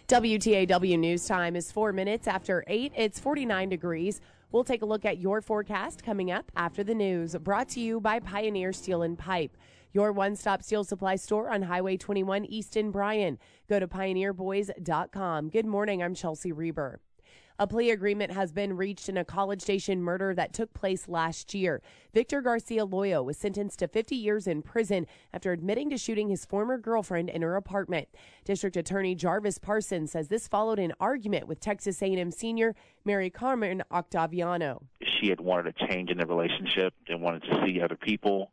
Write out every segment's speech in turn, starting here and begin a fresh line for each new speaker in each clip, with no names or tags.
WTAW News Time is 4 minutes after 8. It's 49 degrees. We'll take a look at your forecast coming up after the news. Brought to you by Pioneer Steel and Pipe, your one-stop steel supply store on Highway 21 East in Bryan. Go to pioneerboys.com. Good morning. I'm Chelsea Reber. A plea agreement has been reached in a College Station murder that took place last year. Victor Garcia Loyo was sentenced to 50 years in prison after admitting to shooting his former girlfriend in her apartment. District Attorney Jarvis Parsons says this followed an argument with Texas A&M senior Mary Carmen Octaviano.
She had wanted a change in the relationship and wanted to see other people,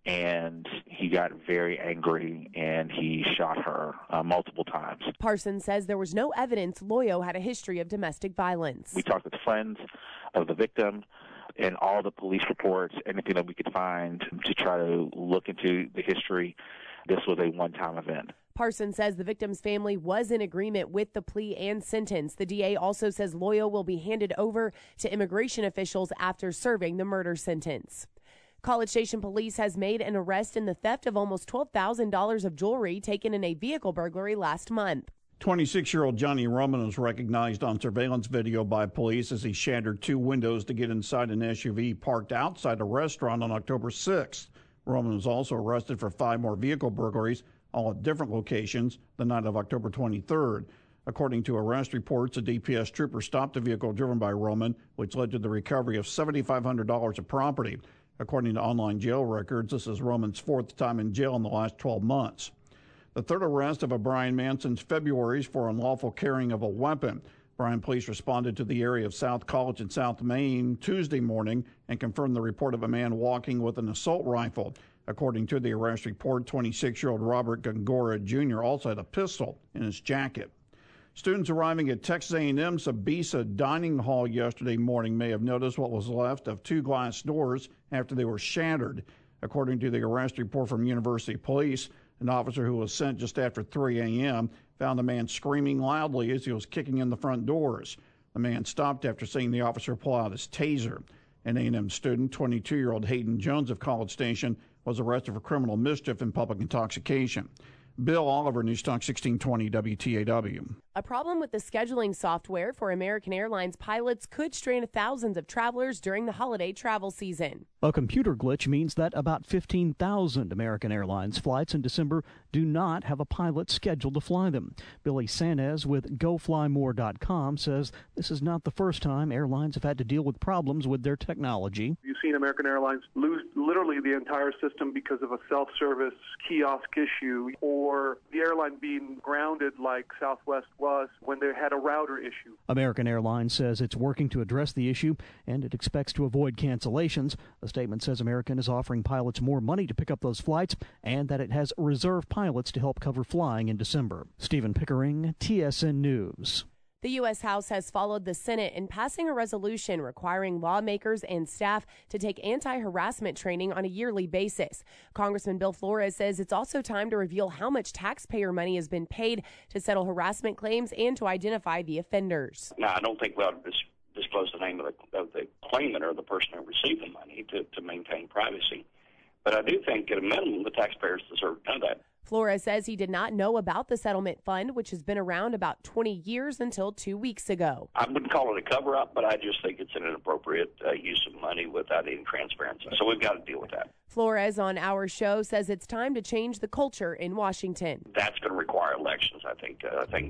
and he got very angry and he shot her multiple times.
Parsons says there was no evidence Loyo had a history of domestic violence.
We talked with friends of the victim and all the police reports, anything that we could find to try to look into the history. This was a one-time event.
Parsons says the victim's family was in agreement with the plea and sentence. The DA also says Loyo will be handed over to immigration officials after serving the murder sentence. College Station Police has made an arrest in the theft of almost $12,000 of jewelry taken in a vehicle burglary last month.
26-year-old Johnny Roman was recognized on surveillance video by police as he shattered two windows to get inside an SUV parked outside a restaurant on October 6th. Roman was also arrested for 5 more vehicle burglaries, all at different locations, the night of October 23rd. According to arrest reports, a DPS trooper stopped a vehicle driven by Roman, which led to the recovery of $7,500 of property. According to online jail records, this is Roman's 4th time in jail in the last 12 months. The third arrest of a Bryan man since February is for unlawful carrying of a weapon. Bryan police responded to the area of South College in South Main Tuesday morning and confirmed the report of a man walking with an assault rifle. According to the arrest report, 26-year-old Robert Gongora Jr. also had a pistol in his jacket. Students arriving at Texas A&M Sabisa Dining Hall yesterday morning may have noticed what was left of 2 glass doors after they were shattered. According to the arrest report from University Police, an officer who was sent just after 3 a.m. found a man screaming loudly as he was kicking in the front doors. The man stopped after seeing the officer pull out his taser. An A&M student, 22-year-old Hayden Jones of College Station, was arrested for criminal mischief and public intoxication. Bill Oliver, News Talk 1620 WTAW.
A problem with the scheduling software for American Airlines pilots could strand thousands of travelers during the holiday travel season.
A computer glitch means that about 15,000 American Airlines flights in December do not have a pilot scheduled to fly them. Billy Sanez with GoFlyMore.com says this is not the first time airlines have had to deal with problems with their technology.
You've seen American Airlines lose literally the entire system because of a self-service kiosk issue, or the airline being grounded like Southwest was when they had a router issue.
American Airlines says it's working to address the issue, and it expects to avoid cancellations. The statement says American is offering pilots more money to pick up those flights and that it has reserve pilots to help cover flying in December. Stephen Pickering, TSN News.
The U.S. House has followed the Senate in passing a resolution requiring lawmakers and staff to take anti-harassment training on a yearly basis. Congressman Bill Flores says it's also time to reveal how much taxpayer money has been paid to settle harassment claims and to identify the offenders.
Now, I don't think we ought to disclose the name of the claimant or the person who received the money to maintain privacy. But I do think, at a minimum, the taxpayers deserve to know that.
Flores says he did not know about the settlement fund, which has been around about 20 years until 2 weeks ago.
I wouldn't call it a cover-up, but I just think it's an inappropriate use of money without any transparency. So we've got to deal with that.
Flores on our show says it's time to change the culture in Washington.
That's going to require elections. I think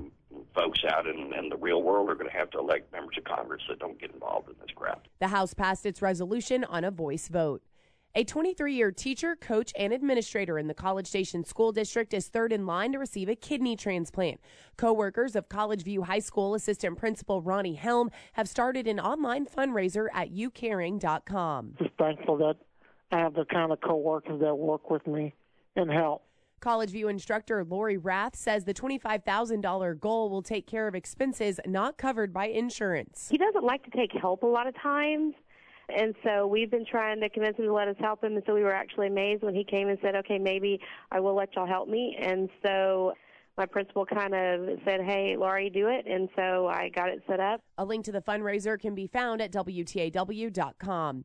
folks out in the real world are going to have to elect members of Congress that don't get involved in this crap.
The House passed its resolution on a voice vote. A 23-year teacher, coach, and administrator in the College Station School District is third in line to receive a kidney transplant. Co-workers of College View High School Assistant Principal Ronnie Helm have started an online fundraiser at youcaring.com.
Just thankful that I have the kind of co-workers that work with me and help.
College View instructor Lori Rath says the $25,000 goal will take care of expenses not covered by insurance.
He doesn't like to take help a lot of times. And so we've been trying to convince him to let us help him. And so we were actually amazed when he came and said, okay, maybe I will let y'all help me. And so my principal kind of said, hey, Laurie, do it. And so I got it set up.
A link to the fundraiser can be found at WTAW.com.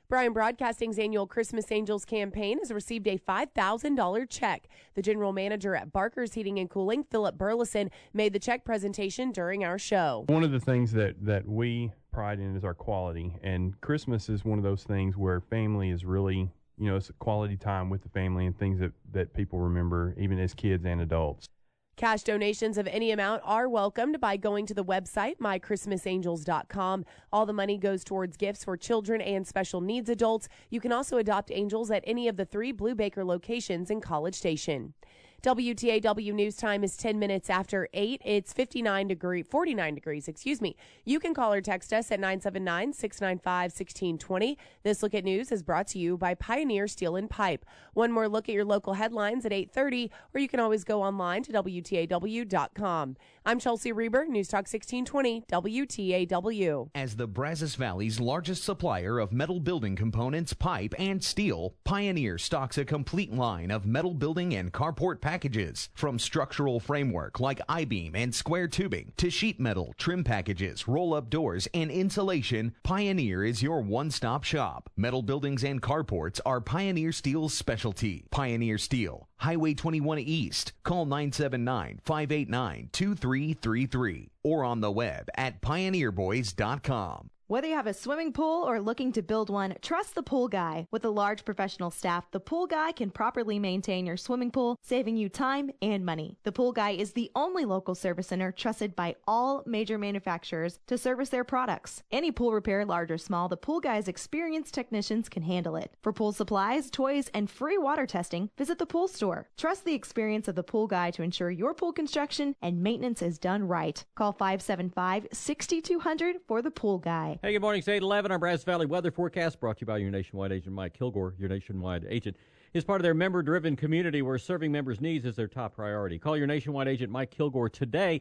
Bryan Broadcasting's annual Christmas Angels campaign has received a $5,000 check. The general manager at Barker's Heating and Cooling, Philip Burleson, made the check presentation during our show.
One of the things that we pride in is our quality, and Christmas is one of those things where family is really, it's a quality time with the family and things that people remember, even as kids and adults.
Cash donations of any amount are welcomed by going to the website, mychristmasangels.com. All the money goes towards gifts for children and special needs adults. You can also adopt angels at any of the 3 Blue Baker locations in College Station. WTAW News Time is 10 minutes after 8. It's 49 degrees. You can call or text us at 979-695-1620. This Look at News is brought to you by Pioneer Steel and Pipe. One more look at your local headlines at 8:30, or you can always go online to WTAW.com. I'm Chelsea Reber, News Talk 1620, WTAW.
As the Brazos Valley's largest supplier of metal building components, pipe, and steel, Pioneer stocks a complete line of metal building and carport packages. From structural framework like I-beam and square tubing to sheet metal, trim packages, roll-up doors, and insulation, Pioneer is your one-stop shop. Metal buildings and carports are Pioneer Steel's specialty. Pioneer Steel, Highway 21 East. Call 979-589-2333 or on the web at pioneerboys.com.
Whether you have a swimming pool or looking to build one, trust the Pool Guy. With a large professional staff, the Pool Guy can properly maintain your swimming pool, saving you time and money. The Pool Guy is the only local service center trusted by all major manufacturers to service their products. Any pool repair, large or small, the Pool Guy's experienced technicians can handle it. For pool supplies, toys, and free water testing, visit the pool store. Trust the experience of the Pool Guy to ensure your pool construction and maintenance is done right. Call 575-6200 for the Pool Guy.
Hey, good morning. It's 8:11. Our Brazos Valley weather forecast brought to you by your nationwide agent, Mike Kilgore. Your nationwide agent is part of their member-driven community where serving members' needs is their top priority. Call your nationwide agent, Mike Kilgore, today,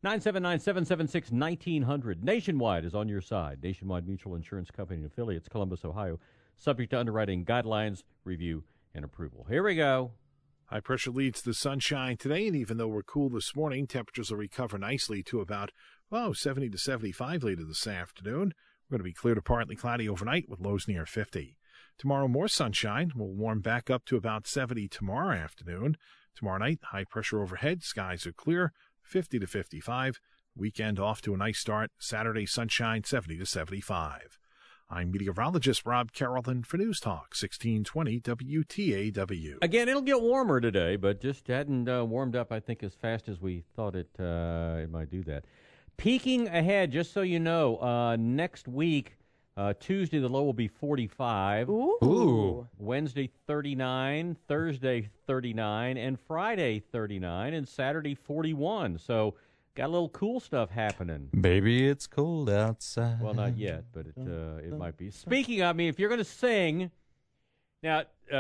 979-776-1900. Nationwide is on your side. Nationwide Mutual Insurance Company and affiliates, Columbus, Ohio, subject to underwriting guidelines, review, and approval. Here we go.
High pressure leads to sunshine today, and even though we're cool this morning, temperatures will recover nicely to about 70 to 75 later this afternoon. We're going to be clear to partly cloudy overnight with lows near 50. Tomorrow, more sunshine. We'll warm back up to about 70 tomorrow afternoon. Tomorrow night, high pressure overhead. Skies are clear, 50 to 55. Weekend off to a nice start. Saturday, sunshine, 70 to 75. I'm meteorologist Rob Carrollton for News Talk 1620 WTAW.
Again, it'll get warmer today, but just hadn't warmed up, I think, as fast as we thought it might do that. Peeking ahead, just so you know, next week, Tuesday, the low will be 45.
Ooh.
Wednesday, 39. Thursday, 39. And Friday, 39. And Saturday, 41. So, got a little cool stuff happening.
Baby, it's cold outside.
Well, not yet, but it might be. Speaking of, if you're going to sing, now,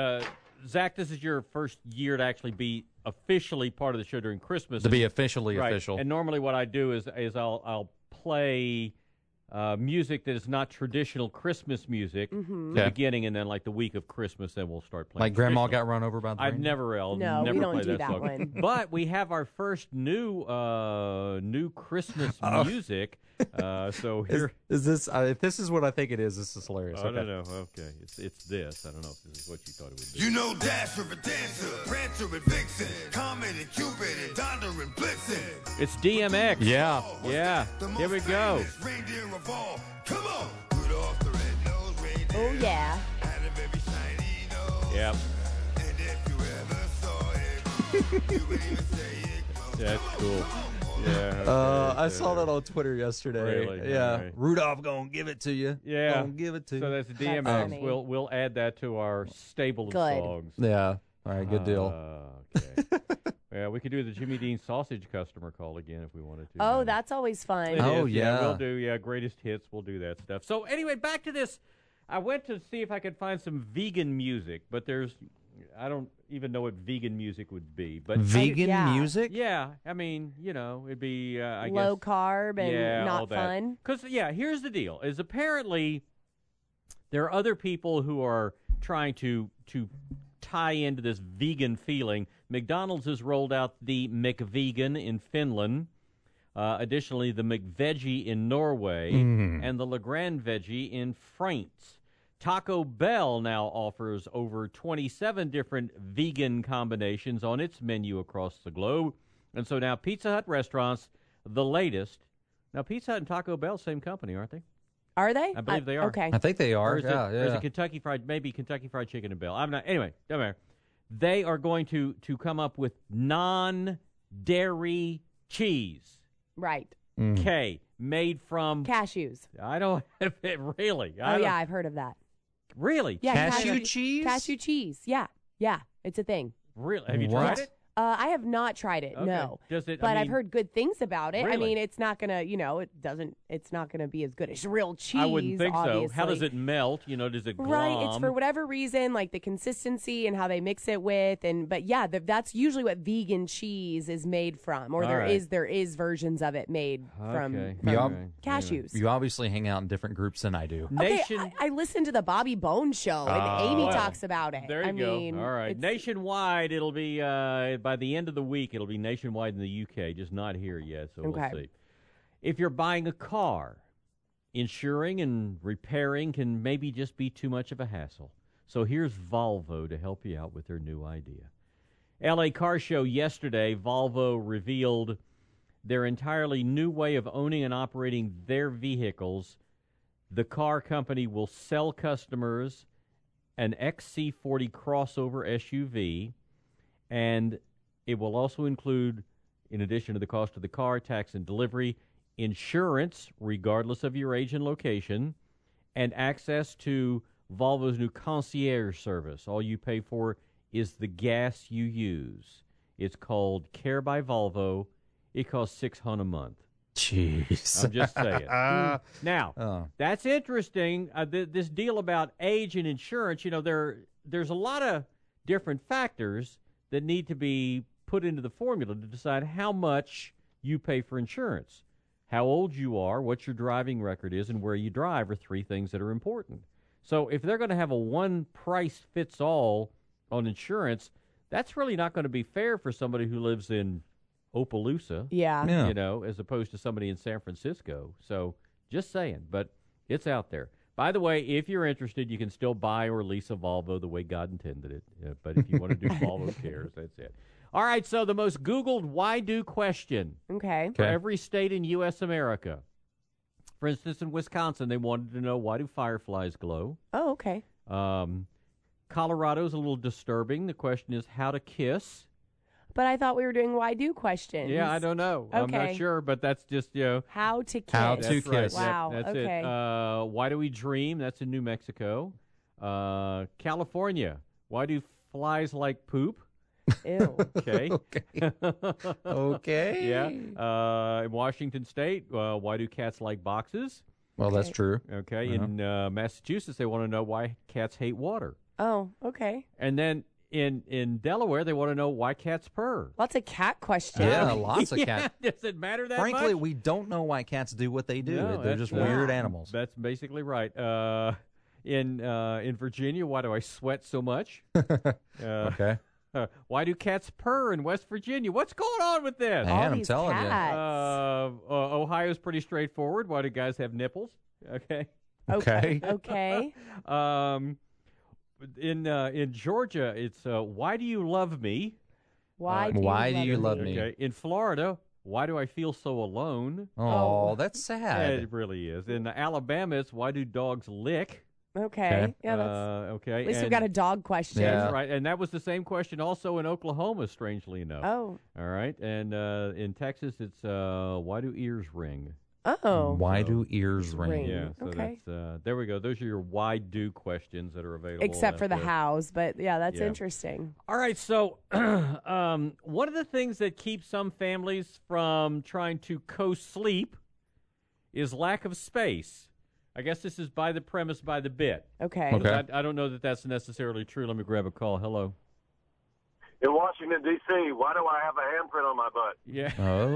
Zach, this is your first year to actually be officially part of the show during Christmas.
To be officially
right.
official.
And normally what I do is I'll play music that is not traditional Christmas music at the beginning, and then like the week of Christmas, then we'll start playing.
Like Grandma Got Run Over by the
I've
Rain?
never
we don't
played
do
that
that
song.
one.
But we have our first new Christmas music. So here
is this? If this is what I think it is, this is hilarious.
I don't know. Okay, it's this. I don't know if this is what you thought it would be.
You know Dasher and Dancer, Prancer and Vixen, Comet and Cupid and Donder and Blitzen.
It's DMX.
Yeah.
Here we go.
Reindeer of all. Come on. Rudolph the red-nosed reindeer.
Oh, yeah.
Had a very shiny nose.
Yep.
And if you ever saw it, you would even say it.
That's cool. Yeah.
I saw that on Twitter yesterday.
Really?
Yeah.
Right.
Rudolph gonna give it to you.
Yeah.
Gonna give it to you.
So that's DMX.
funny.
We'll add that to our stable of
Good.
songs.
Yeah. All right. Good deal.
Okay. Yeah, we could do the Jimmy Dean sausage customer call again if we wanted to.
Oh, that's always fun.
It
Oh,
is,
yeah.
We'll do, greatest hits. We'll do that stuff. So anyway, back to this. I went to see if I could find some vegan music, but I don't even know what vegan music would be. But
Vegan
Yeah.
music?
yeah, I mean, it'd be, I guess.
Low carb and
all
not
that.
fun.
Because, here's the deal, is apparently there are other people who are trying to tie into this vegan feeling. McDonald's has rolled out the McVegan in Finland, additionally the McVeggie in Norway, and the Legrand Veggie in France. Taco Bell now offers over 27 different vegan combinations on its menu across the globe. And so now Pizza Hut restaurants, the latest. Now, Pizza Hut and Taco Bell, same company, aren't they?
Are they?
I believe they are.
Okay.
I think they are.
Or is it Kentucky Fried, maybe Kentucky Fried Chicken and Bell. I'm not. Anyway, doesn't matter. They are going to come up with non-dairy cheese.
Right.
Okay, made from
cashews.
I don't have it really.
I've heard of that.
Really?
Yeah,
cashew cheese?
Cashew cheese. Yeah, it's a thing.
Really? Have you tried it?
I have not tried it.
Okay.
No.
Does it?
But I've heard good things about it.
Really?
I mean, it's not gonna, it's not gonna be as good as real cheese.
I wouldn't think
obviously.
so. How does it melt? Does it glom?
Right, it's for whatever reason, like the consistency and how they mix it with, but yeah, that's usually what vegan cheese is made from, or there is versions of it made from cashews.
You obviously hang out in different groups than I do.
I listened to the Bobby Bones show, and Amy talks about it.
There you go. All right, nationwide, it'll be by the end of the week. It'll be nationwide in the UK, just not here yet. So we'll see. If you're buying a car, insuring and repairing can maybe just be too much of a hassle. So here's Volvo to help you out with their new idea. LA Car Show yesterday, Volvo revealed their entirely new way of owning and operating their vehicles. The car company will sell customers an XC40 crossover SUV, and it will also include, in addition to the cost of the car, tax and delivery, insurance, regardless of your age and location, and access to Volvo's new concierge service. All you pay for is the gas you use. It's called Care by Volvo. It costs $600 a month.
Jeez.
I'm just saying. Now, that's interesting. This deal about age and insurance, there's a lot of different factors that need to be put into the formula to decide how much you pay for insurance. How old you are, what your driving record is, and where you drive are three things that are important. So if they're going to have a one-price-fits-all on insurance, that's really not going to be fair for somebody who lives in Opelousas, as opposed to somebody in San Francisco. So just saying, but it's out there. By the way, if you're interested, you can still buy or lease a Volvo the way God intended it. But if you want to do Volvo Cares, that's it. All right, so the most Googled why do question for every state in U.S. America. For instance, in Wisconsin, they wanted to know, why do fireflies glow?
Oh, okay.
Colorado's a little disturbing. The question is how to kiss.
But I thought we were doing why do questions.
Yeah, I don't know. I'm not sure, but that's just,
how to kiss.
How to kiss.
Right.
Wow,
that's
okay.
it. Why do we dream? That's in New Mexico. California. Why do flies like poop?
Ew.
Okay.
Okay.
Yeah. In Washington State, why do cats like boxes?
Well, that's true.
Okay. In Massachusetts, they want to know why cats hate water.
Oh, okay.
And then in Delaware, they want to know why cats purr.
Lots of cat questions.
Yeah, lots of cats.
Does it matter that
Frankly,
much?
we don't know why cats do what they do.
No,
They're just weird animals.
That's basically right. In Virginia, why do I sweat so much?
Okay.
Why do cats purr in West Virginia? What's going on with this?
Man, I'm telling you.
Ohio's pretty straightforward. Why do guys have nipples? Okay.
Okay.
In Georgia, it's why do you love me?
Why do you love me?
Okay. In Florida, why do I feel so alone?
Oh, that's sad.
It really is. In Alabama, it's why do dogs lick?
Okay. Yeah, that's
okay.
At least we've got a dog question.
Yeah. Right. And that was the same question also in Oklahoma, strangely enough.
Oh.
All right. And in Texas, it's why do ears ring?
Oh.
Why do ears ring?
Yeah. So that's there we go. Those are your why do questions that are available.
Except for the hows, but yeah, that's interesting.
All right. So one of the things that keeps some families from trying to co-sleep is lack of space. I guess this is by the premise, by the bit.
Okay.
I don't know that that's necessarily true. Let me grab a call. Hello.
In Washington, D.C., why do I have a handprint on my butt?
Yeah.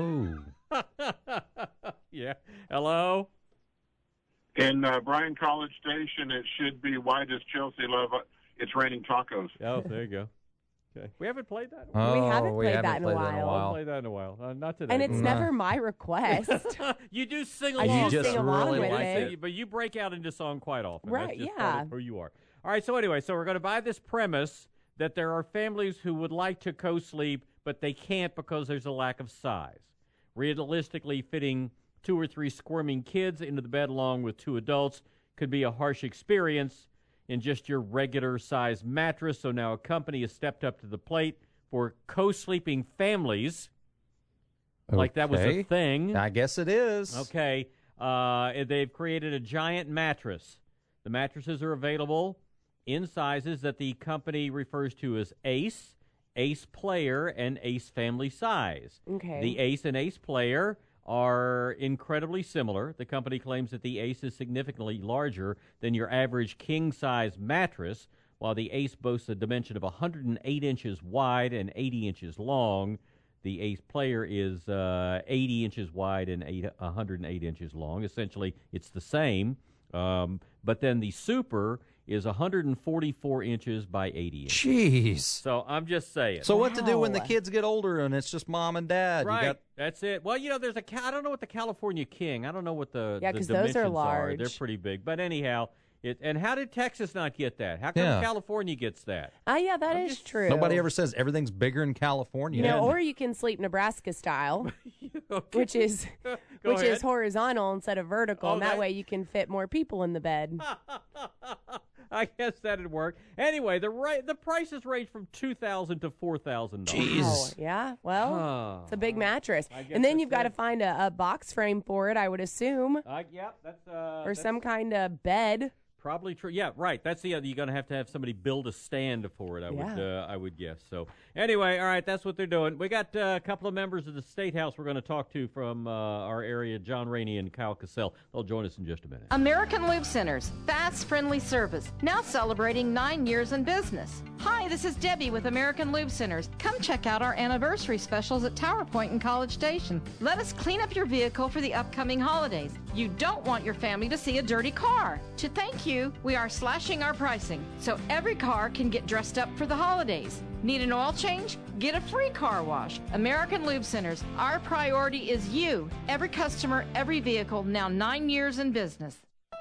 Oh.
Yeah. Hello?
In Bryan College Station, it should be, why does Chelsea love It's Raining Tacos?
Oh, there you go. Okay. We haven't played that?
We haven't played that in a while.
I haven't played that in a while. Not today.
And it's never my request.
You do sing
I
along.
do sing along with it.
But you break out into song quite often.
Right,
That's just
yeah.
part of who you are. All right, so anyway, we're going to buy this premise that there are families who would like to co-sleep, but they can't because there's a lack of size. Realistically, fitting 2 or 3 squirming kids into the bed along with 2 adults could be a harsh experience in just your regular size mattress. So now a company has stepped up to the plate for co-sleeping families. Like that was a thing.
I guess it is.
Okay. They've created a giant mattress. The mattresses are available in sizes that the company refers to as Ace, Ace Player, and Ace Family Size.
Okay.
The Ace and Ace Player are incredibly similar. The company claims that the Ace is significantly larger than your average king-size mattress, while the Ace boasts a dimension of 108 inches wide and 80 inches long. The Ace Player is 80 inches wide and 108 inches long. Essentially, it's the same. But then the Super is 144 inches by 80 inches.
Jeez.
So I'm just saying.
So what to do when the kids get older and it's just mom and dad?
Right. That's it. Well, there's I don't know what the California King. I don't know what the
because
dimensions
those are large.
They're pretty big. But anyhow, and how did Texas not get that? How come California gets that?
Yeah, that is true.
Nobody ever says everything's bigger in California.
Or you can sleep Nebraska style, which is horizontal instead of vertical, and that way you can fit more people in the bed.
I guess that'd work. Anyway, the prices range from $2,000 to $4,000.
Jeez. Yeah. Well, it's a big mattress, and then you've got to find a box frame for it. I would assume.
Yep. That's
or some kind of bed.
Probably true. Yeah, right. That's the other. You're going to have somebody build a stand for it. I would guess. So anyway, all right. That's what they're doing. We got a couple of members of the State House we're going to talk to from our area, John Rainey and Kyle Cassell. They'll join us in just a minute.
American Lube Centers, fast, friendly service. Now celebrating 9 years in business. Hi, this is Debbie with American Lube Centers. Come check out our anniversary specials at Tower Point and College Station. Let us clean up your vehicle for the upcoming holidays. You don't want your family to see a dirty car. To thank you, we are slashing our pricing so every car can get dressed up for the holidays. Need an oil change? Get a free car wash. American Lube Centers, our priority is you. Every customer, every vehicle, now 9 years in business.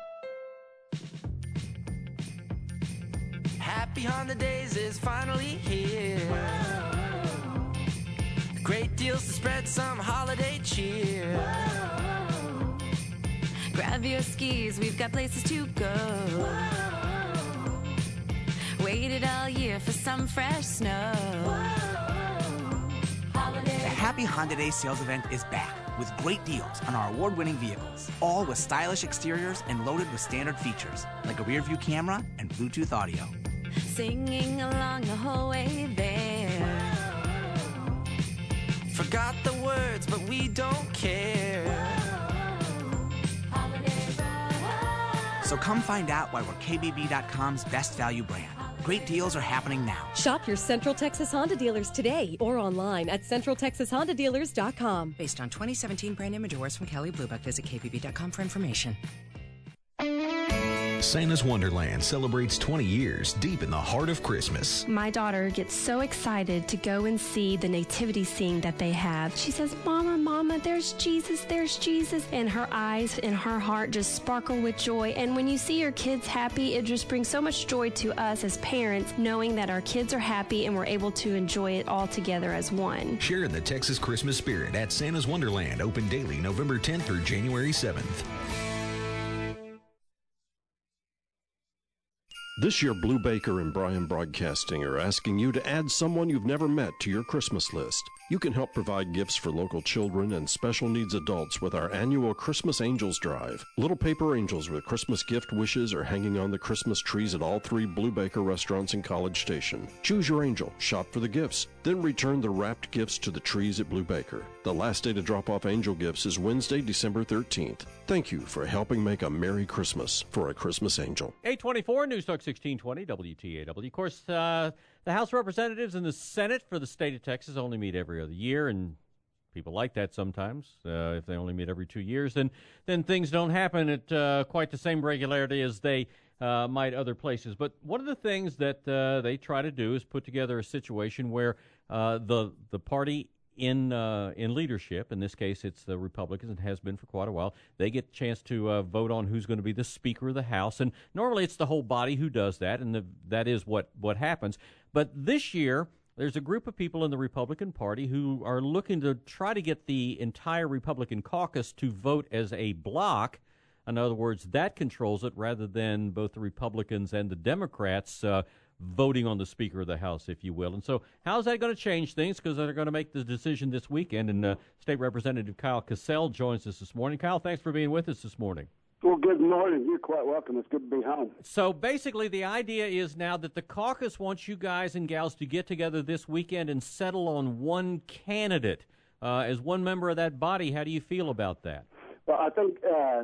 Happy Holidays is finally here. Whoa. Great deals to spread some holiday cheer.
Whoa. Grab your skis, we've got places to go. Whoa. Waited all year for some fresh snow.
The Happy Honda Day sales event is back with great deals on our award-winning vehicles, all with stylish exteriors and loaded with standard features like a rear-view camera and Bluetooth audio.
Singing along the whole way there.
Forgot the words, but we don't care.
So come find out why we're KBB.com's best value brand. Great deals are happening now.
Shop your Central Texas Honda dealers today or online at centraltexashondadealers.com.
Based on 2017 brand image awards from Kelly Blue Book, visit kbb.com for information.
Santa's Wonderland celebrates 20 years deep in the heart of Christmas.
My daughter gets so excited to go and see the nativity scene that they have. She says, Mama, Mama, there's Jesus, and her eyes and her heart just sparkle with joy. And when you see your kids happy, it just brings so much joy to us as parents, knowing that our kids are happy and we're able to enjoy it all together as one.
Share in the Texas Christmas spirit at Santa's Wonderland, open daily November 10th through January 7th.
This year, Blue Baker and Bryan Broadcasting are asking you to add someone you've never met to your Christmas list. You can help provide gifts for local children and special needs adults with our annual Christmas Angels Drive. Little paper angels with Christmas gift wishes are hanging on the Christmas trees at all 3 Blue Baker restaurants in College Station. Choose your angel, shop for the gifts, then return the wrapped gifts to the trees at Blue Baker. The last day to drop off angel gifts is Wednesday, December 13th. Thank you for helping make a Merry Christmas for a Christmas angel.
824 News Talk 1620 WTAW. Of course, the House of Representatives and the Senate for the state of Texas only meet every other year, and people like that sometimes. If they only meet every 2 years, then things don't happen at quite the same regularity as they might other places. But one of the things that they try to do is put together a situation where the party in leadership, in this case it's the Republicans, and has been for quite a while, they get a chance to vote on who's going to be the Speaker of the House. And normally it's the whole body who does that, and that is what happens. But this year, there's a group of people in the Republican Party who are looking to try to get the entire Republican caucus to vote as a block. In other words, that controls it rather than both the Republicans and the Democrats voting on the Speaker of the House, if you will. And so how's that going to change things? Because they're going to make the decision this weekend. And State Representative Kyle Cassell joins us this morning. Kyle, thanks for being with us this morning.
Well, good morning. You're quite welcome. It's good to be home.
So basically the idea is now that the caucus wants you guys and gals to get together this weekend and settle on one candidate. As one member of that body, how do you feel about that?
Well, I think,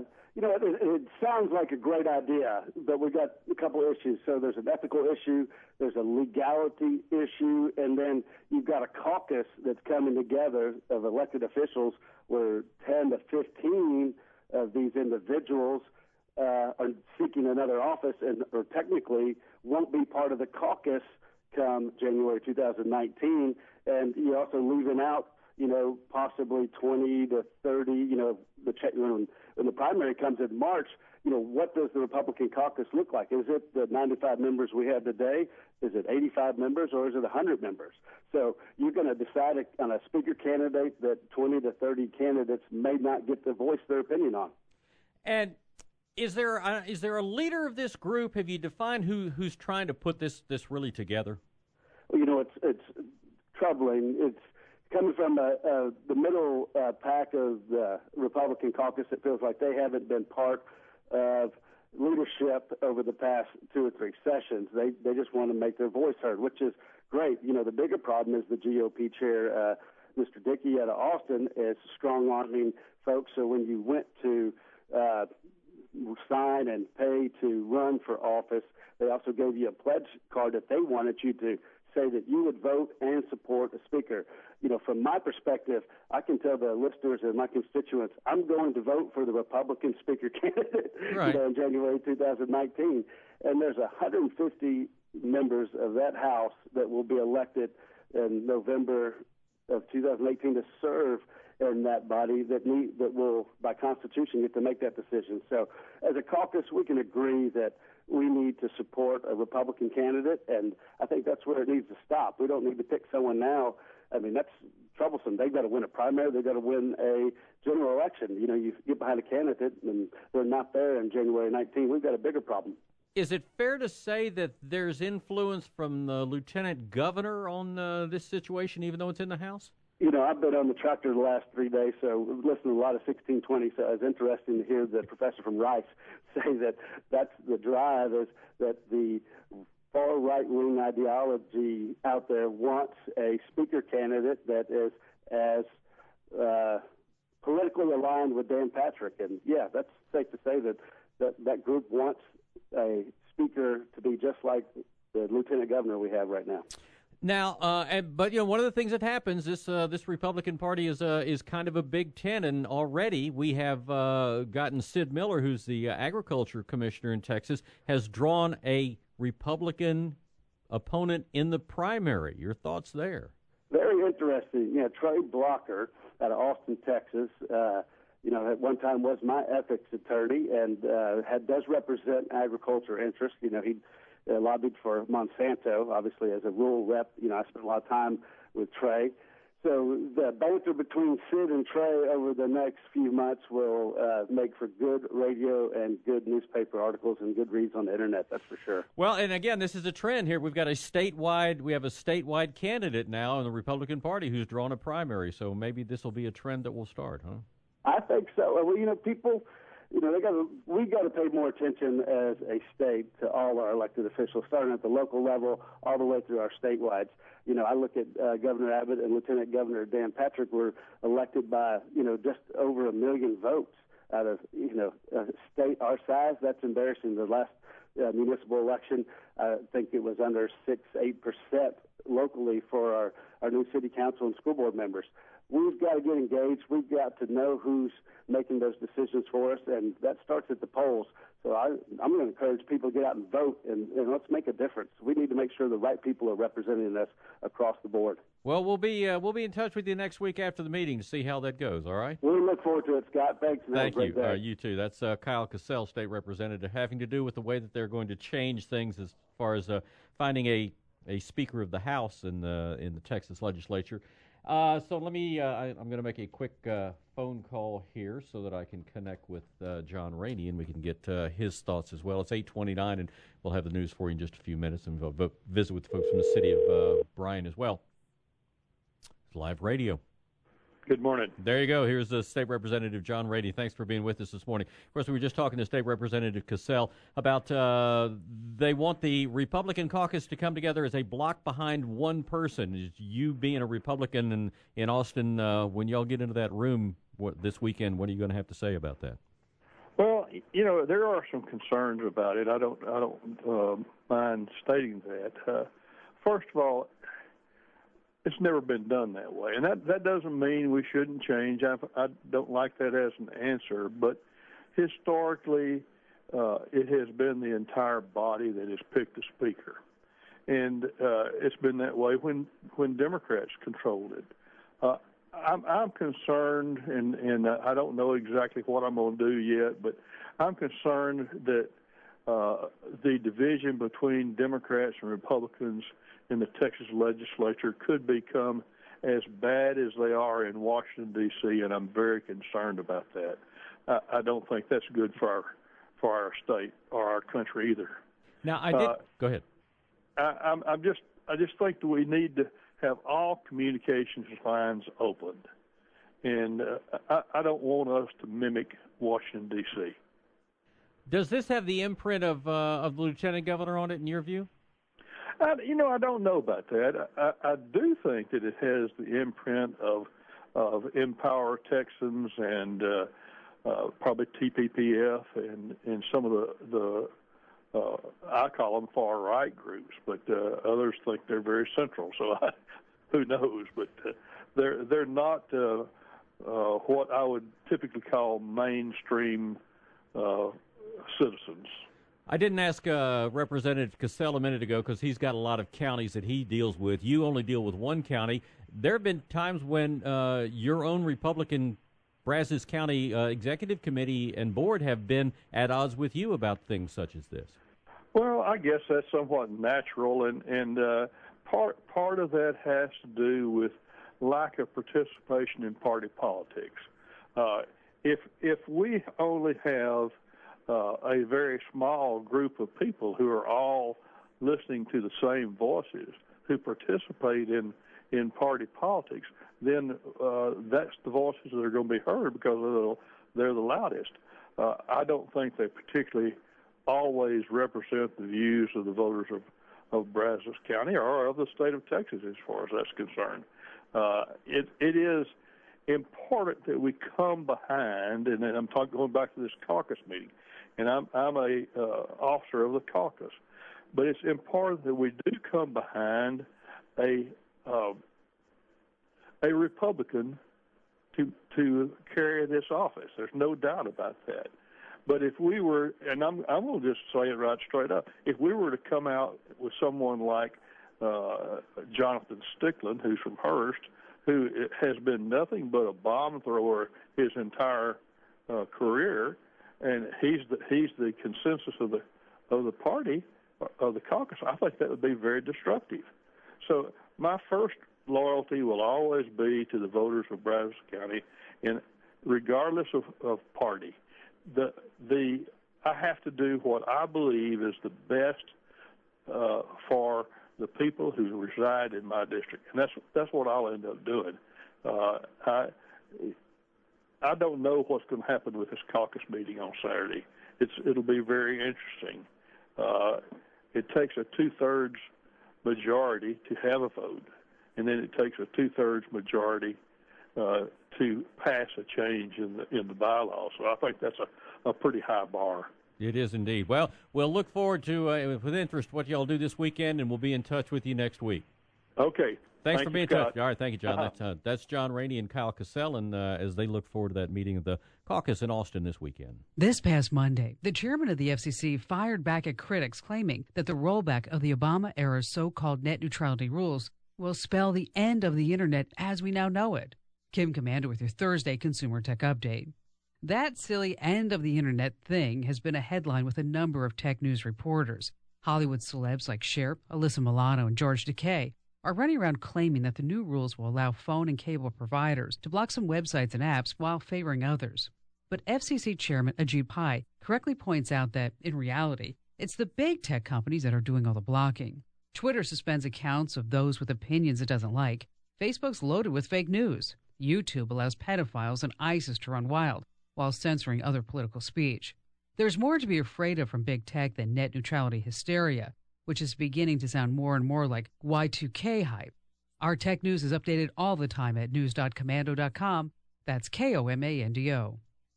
it sounds like a great idea, but we've got a couple of issues. So there's an ethical issue, there's a legality issue, and then you've got a caucus that's coming together of elected officials where 10 to 15 of these individuals are seeking another office or technically won't be part of the caucus come January 2019. And you're also leaving out, possibly 20 to 30, when the primary comes in March, what does the Republican caucus look like? Is it the 95 members we have today? Is it 85 members, or is it 100 members? So you're going to decide on a speaker candidate that 20 to 30 candidates may not get to voice their opinion on.
And is there a leader of this group? Have you defined who's trying to put this really together?
Well, it's troubling. It's coming from the middle pack of the Republican caucus. It feels like they haven't been part of leadership over the past 2 or 3 sessions. They just want to make their voice heard, which is great. The bigger problem is the GOP chair, Mr. Dickey out of Austin, is strong-arming folks. So when you went to sign and pay to run for office, they also gave you a pledge card that they wanted you to say that you would vote and support a speaker. From my perspective, I can tell the listeners and my constituents, I'm going to vote for the Republican speaker candidate in January 2019. And there's 150 members of that House that will be elected in November of 2018 to serve in that body that will, by Constitution, get to make that decision. So as a caucus, we can agree that we need to support a Republican candidate, and I think that's where it needs to stop. We don't need to pick someone now. I mean, that's troublesome. They've got to win a primary. They've got to win a general election. You get behind a candidate, and they're not there in January 19. We've got a bigger problem.
Is it fair to say that there's influence from the lieutenant governor on this situation, even though it's in the House?
I've been on the tractor the last 3 days, so listening to a lot of 1620, so it was interesting to hear the professor from Rice say that that's the drive, is that the far right-wing ideology out there wants a speaker candidate that is as politically aligned with Dan Patrick. And, yeah, that's safe to say that group wants a speaker to be just like the lieutenant governor we have right now.
Now, but one of the things that happens, this Republican Party is kind of a Big Ten, and already we have gotten Sid Miller, who's the agriculture commissioner in Texas, has drawn a Republican opponent in the primary. Your thoughts there?
Very interesting. Trey Blocker out of Austin, Texas. At one time was my ethics attorney and does represent agriculture interests. He lobbied for Monsanto, obviously, as a rural rep. I spent a lot of time with Trey. So the banter between Sid and Trey over the next few months will make for good radio and good newspaper articles and good reads on the internet, that's for sure.
Well, and again, this is a trend here. We have a statewide candidate now in the Republican Party who's drawn a primary. So maybe this will be a trend that will start, huh?
I think so. Well, people, we got to pay more attention as a state to all our elected officials, starting at the local level all the way through our statewide. I look at Governor Abbott and Lieutenant Governor Dan Patrick were elected by, just over 1 million votes out of, a state our size. That's embarrassing. The last municipal election, I think it was under 6-8% locally for our new city council and school board members. we've got to get engaged. We've got to know who's making those decisions for us, and that starts at the polls. So I'm going to encourage people to get out and vote, and let's make a difference. We need to make sure the right people are representing us across the board.
Well, we'll be in touch with you next week after the meeting to see how that goes, all right?
We look forward to it, Scott. Thanks, and have a great day.
You too. That's Kyle Cassell, state representative, having to do with the way that they're going to change things as far as finding a Speaker of the House in the Texas legislature. So let me, I'm going to make a quick phone call here so that I can connect with John Rainey and we can get his thoughts as well. It's 8:29 and we'll have the news for you in just a few minutes and we'll visit with the folks from the city of Bryan as well. It's live radio.
Good morning.
There you go. Here's State Representative John Rainey. Thanks for being with us this morning. Of course, we were just talking to State Representative Cassell about they want the Republican caucus to come together as a block behind one person. Is you being a Republican in Austin, when y'all get into that room this weekend, what are you going to have to say about that?
Well, there are some concerns about it. I don't mind stating that. First of all, it's never been done that way, and that doesn't mean we shouldn't change. I don't like that as an answer, but historically, it has been the entire body that has picked the speaker, and it's been that way when Democrats controlled it. I'm concerned, and I don't know exactly what I'm going to do yet, but I'm concerned that the division between Democrats and Republicans in the Texas legislature could become as bad as they are in Washington, D.C., and I'm very concerned about that. I don't think that's good for our state or our country either.
Now, go ahead.
I just think that we need to have all communications lines opened, and I don't want us to mimic Washington, D.C.
Does this have the imprint of the lieutenant governor on it, in your view?
I don't know about that. I do think that it has the imprint of Empower Texans and probably TPPF and some of the I call them far right groups, but others think they're very central. So who knows? But they're not what I would typically call mainstream citizens.
I didn't ask Representative Cassell a minute ago because he's got a lot of counties that he deals with. You only deal with one county. There have been times when your own Republican Brazos County Executive Committee and Board have been at odds with you about things such as this.
Well, I guess that's somewhat natural, and part of that has to do with lack of participation in party politics. If we only have a very small group of people who are all listening to the same voices, who participate in party politics, then that's the voices that are going to be heard because they're the loudest. I don't think they particularly always represent the views of the voters of Brazos County or of the state of Texas as far as that's concerned. It is important that we come behind, and I'm going back to this caucus meeting, and I'm a officer of the caucus, but it's important that we do come behind a Republican to carry this office. There's no doubt about that. But if we were, and I'm going to just say it right straight up, if we were to come out with someone like Jonathan Stickland, who's from Hearst, who has been nothing but a bomb thrower his entire career, and he's the consensus of the party, of the caucus, I think that would be very destructive. So my first loyalty will always be to the voters of Brazos County, and regardless of party. I have to do what I believe is the best for the people who reside in my district, and that's what I'll end up doing. I don't know what's going to happen with this caucus meeting on Saturday. It'll be very interesting. It takes a 2/3 majority to have a vote, and then it takes a 2/3 majority to pass a change in the bylaws. So I think that's a pretty high bar.
It is indeed. Well, we'll look forward to, with interest, what y'all do this weekend, and we'll be in touch with you next week.
Okay.
Thanks for being in
Scott.
touch. All right, thank you, John. That's John Rainey and Kyle Cassell, as they look forward to that meeting of the caucus in Austin this weekend.
This past Monday, the chairman of the FCC fired back at critics claiming that the rollback of the Obama-era so-called net neutrality rules will spell the end of the Internet as we now know it. Kim Commander with your Thursday Consumer Tech Update. That silly end of the Internet thing has been a headline with a number of tech news reporters. Hollywood celebs like Cher, Alyssa Milano, and George Takei are running around claiming that the new rules will allow phone and cable providers to block some websites and apps while favoring others. But FCC Chairman Ajit Pai correctly points out that, in reality, it's the big tech companies that are doing all the blocking. Twitter suspends accounts of those with opinions it doesn't like. Facebook's loaded with fake news. YouTube allows pedophiles and ISIS to run wild while censoring other political speech. There's more to be afraid of from big tech than net neutrality hysteria, which is beginning to sound more and more like Y2K hype. Our tech news is updated all the time at news.komando.com. That's KOMANDO.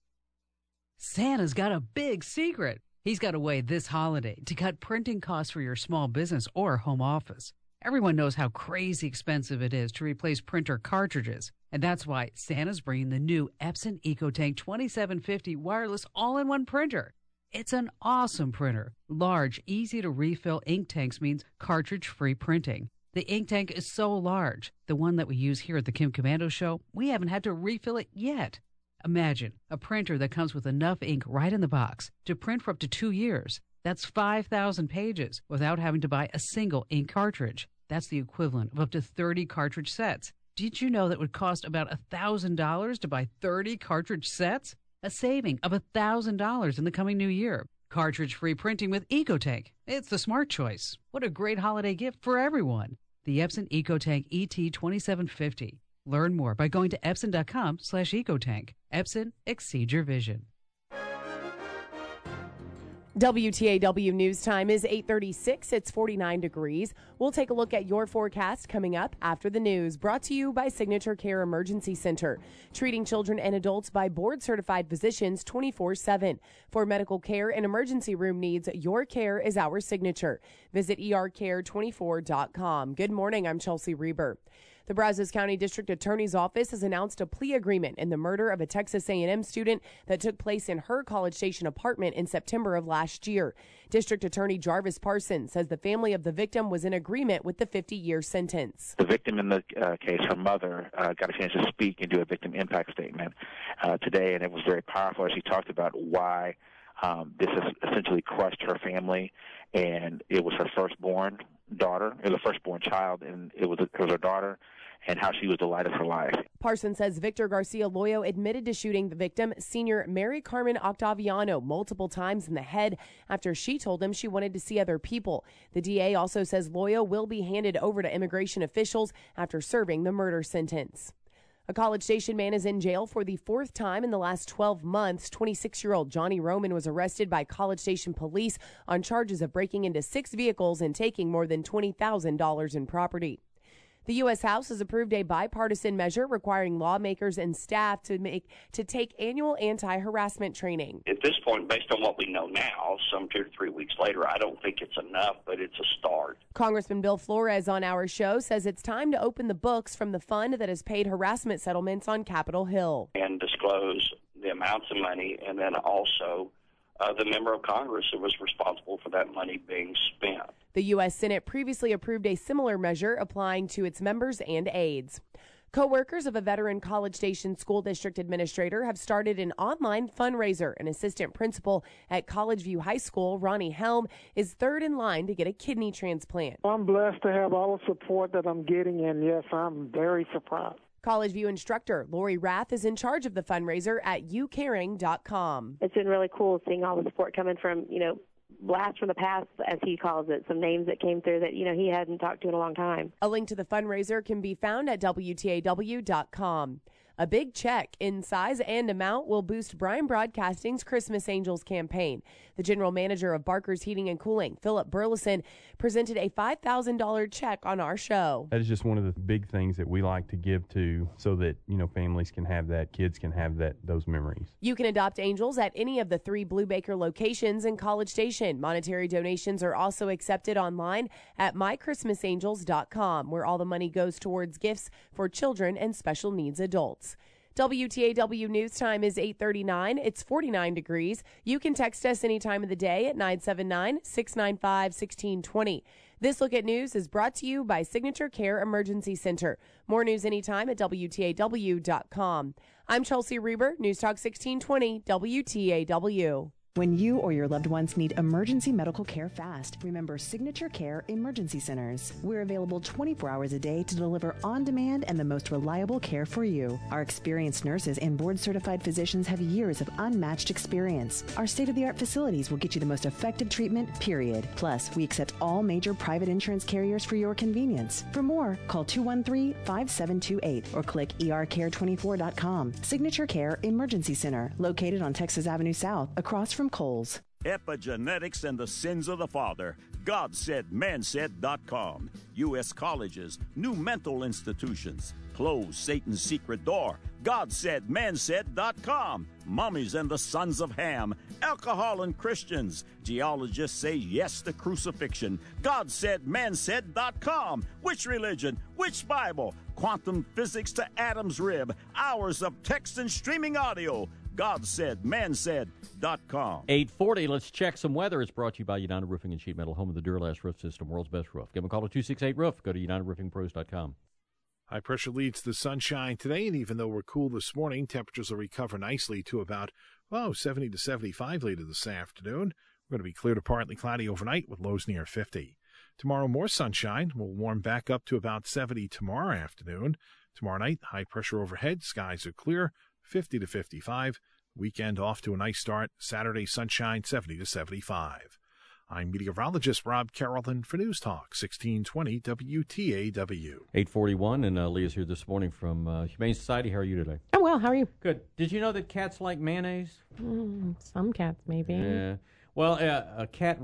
Santa's got a big secret. He's got a way this holiday to cut printing costs for your small business or home office. Everyone knows how crazy expensive it is to replace printer cartridges, and that's why Santa's bringing the new Epson EcoTank 2750 wireless all-in-one printer. It's an awesome printer. Large, easy-to-refill ink tanks means cartridge-free printing. The ink tank is so large, the one that we use here at the Kim Komando Show, we haven't had to refill it yet. Imagine a printer that comes with enough ink right in the box to print for up to 2 years. That's 5,000 pages without having to buy a single ink cartridge. That's the equivalent of up to 30 cartridge sets. Did you know that it would cost about $1,000 to buy 30 cartridge sets? A saving of $1,000 in the coming new year. Cartridge-free printing with EcoTank. It's the smart choice. What a great holiday gift for everyone. The Epson EcoTank ET2750. Learn more by going to Epson.com/EcoTank. Epson, exceed your vision.
WTAW News Time is 8:36. It's 49 degrees. We'll take a look at your forecast coming up after the news. Brought to you by Signature Care Emergency Center. Treating children and adults by board-certified physicians 24/7. For medical care and emergency room needs, your care is our signature. Visit ercare24.com. Good morning. I'm Chelsea Reber. The Brazos County District Attorney's Office has announced a plea agreement in the murder of a Texas A&M student that took place in her College Station apartment in September of last year. District Attorney Jarvis Parsons says the family of the victim was in agreement with the 50-year sentence.
The victim in the case, her mother, got a chance to speak and do a victim impact statement today, and it was very powerful as she talked about why this has essentially crushed her family, and it was her firstborn daughter, it was a firstborn child, and it was her daughter, and how she was the light of her life.
Parsons says Victor Garcia Loyo admitted to shooting the victim, senior Mary Carmen Octaviano, multiple times in the head after she told him she wanted to see other people. The DA also says Loyo will be handed over to immigration officials after serving the murder sentence. A College Station man is in jail for the fourth time in the last 12 months. 26-year-old Johnny Roman was arrested by College Station police on charges of breaking into 6 vehicles and taking more than $20,000 in property. The U.S. House has approved a bipartisan measure requiring lawmakers and staff to take annual anti-harassment training.
At this point, based on what we know now, some 2 to 3 weeks later, I don't think it's enough, but it's a start.
Congressman Bill Flores on our show says it's time to open the books from the fund that has paid harassment settlements on Capitol Hill.
And disclose the amounts of money, and then also the member of Congress that was responsible for that money being spent.
The U.S. Senate previously approved a similar measure applying to its members and aides. Co-workers of a veteran College Station school district administrator have started an online fundraiser. An assistant principal at College View High School, Ronnie Helm, is third in line to get a kidney transplant.
I'm blessed to have all the support that I'm getting, and yes, I'm very surprised.
College View instructor Lori Rath is in charge of the fundraiser at youcaring.com.
It's been really cool seeing all the support coming from, blast from the past, as he calls it, some names that came through that, he hadn't talked to in a long time.
A link to the fundraiser can be found at WTAW.com. A big check in size and amount will boost Bryan Broadcasting's Christmas Angels campaign. The general manager of Barker's Heating and Cooling, Philip Burleson, presented a $5,000 check on our show.
That is just one of the big things that we like to give to, so that, families can have that, kids can have those memories.
You can adopt angels at any of the 3 Blue Baker locations in College Station. Monetary donations are also accepted online at mychristmasangels.com, where all the money goes towards gifts for children and special needs adults. WTAW News Time is 8:39. It's 49 degrees. You can text us any time of the day at 979-695-1620. This Look at News is brought to you by Signature Care Emergency Center. More news anytime at WTAW.com. I'm Chelsea Reber, News Talk 1620, WTAW.
When you or your loved ones need emergency medical care fast, remember Signature Care Emergency Centers. We're available 24 hours a day to deliver on-demand and the most reliable care for you. Our experienced nurses and board-certified physicians have years of unmatched experience. Our state-of-the-art facilities will get you the most effective treatment, period. Plus, we accept all major private insurance carriers for your convenience. For more, call 213-5728 or click ercare24.com. Signature Care Emergency Center, located on Texas Avenue South, across from Kohl's.
Epigenetics and the Sins of the Father. GodSaidManSaid.com. U.S. colleges, new mental institutions. Close Satan's secret door. GodSaidManSaid.com. Mummies and the Sons of Ham. Alcohol and Christians. Geologists say yes to crucifixion. GodSaidManSaid.com. Which religion? Which Bible? Quantum physics to Adam's rib. Hours of text and streaming audio. GodSaidManSaid.com.
8:40. Let's check some weather. It's brought to you by United Roofing and Sheet Metal, home of the Duralast Roof System, world's best roof. Give them a call at 268-ROOF. Go to UnitedRoofingPros.com.
High pressure leads to sunshine today, and even though we're cool this morning, temperatures will recover nicely to about 70 to 75 later this afternoon. We're going to be clear to partly cloudy overnight with lows near 50. Tomorrow, more sunshine. We'll warm back up to about 70 tomorrow afternoon. Tomorrow night, high pressure overhead. Skies are clear, 50 to 55. Weekend off to a nice start. Saturday, sunshine, 70 to 75. I'm meteorologist Rob Carrollton for News Talk 1620 WTAW.
8:41, and Leah's here this morning from Humane Society. How are you today?
Oh, well, how are you?
Good. Did you know that cats like mayonnaise?
Some cats, maybe.
Yeah. Well, a cat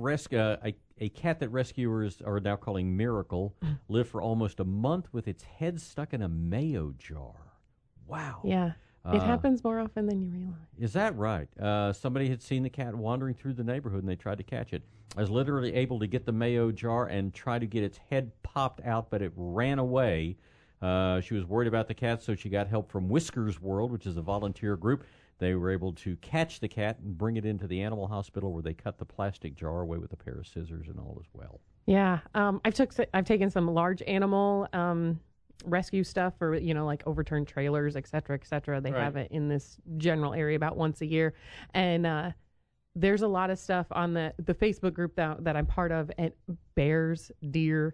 that rescuers are now calling Miracle lived for almost a month with its head stuck in a mayo jar. Wow.
Yeah. It happens more often than you realize.
Is that right? Somebody had seen the cat wandering through the neighborhood, and they tried to catch it. I was literally able to get the mayo jar and try to get its head popped out, but it ran away. She was worried about the cat, so she got help from Whiskers World, which is a volunteer group. They were able to catch the cat and bring it into the animal hospital, where they cut the plastic jar away with a pair of scissors and all as well.
Yeah. I've taken some large animal rescue stuff for, like overturned trailers, et cetera. They have it in this general area about once a year. And there's a lot of stuff on the Facebook group that I'm part of, and bears, deer,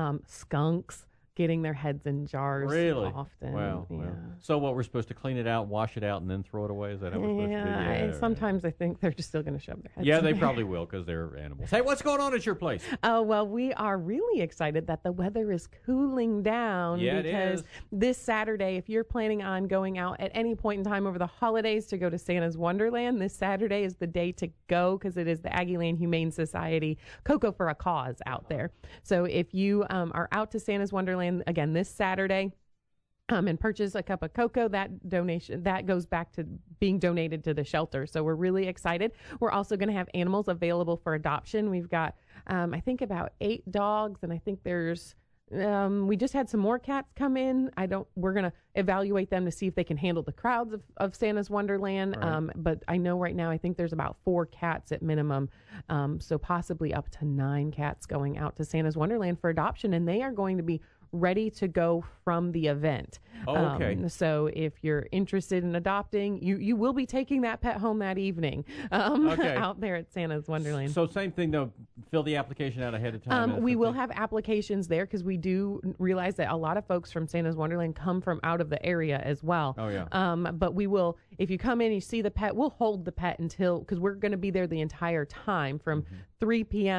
skunks getting their heads in jars often.
Wow.
Yeah.
Wow. So what, we're supposed to clean it out, wash it out, and then throw it away? Is that how we're supposed to do it?
Yeah, sometimes I think they're just still going to shove their heads
in
they
there. Probably will, because they're animals. Hey, what's going on at your place?
Oh, well, we are really excited that the weather is cooling down.
Yeah,
because
it is.
This Saturday, if you're planning on going out at any point in time over the holidays to go to Santa's Wonderland, this Saturday is the day to go, because it is the Aggieland Humane Society Cocoa for a Cause out there. So if you are out to Santa's Wonderland, again, this Saturday, and purchase a cup of cocoa, that donation that goes back to being donated to the shelter. So we're really excited. We're also going to have animals available for adoption. We've got I think about 8 dogs, and I think there's we just had some more cats come in. We're going to evaluate them to see if they can handle the crowds of Santa's Wonderland.
Right.
But I know right now, I think there's about 4 cats at minimum. So possibly up to 9 cats going out to Santa's Wonderland for adoption, and they are going to be ready to go from the event.
Oh, okay.
So if you're interested in adopting, you will be taking that pet home that evening out there at Santa's Wonderland.
So same thing, though, fill the application out ahead of time.
We will have applications there, because we do realize that a lot of folks from Santa's Wonderland come from out of the area as well.
Oh, yeah.
But we will, if you come in and you see the pet, we'll hold the pet because we're going to be there the entire time from 3 p.m.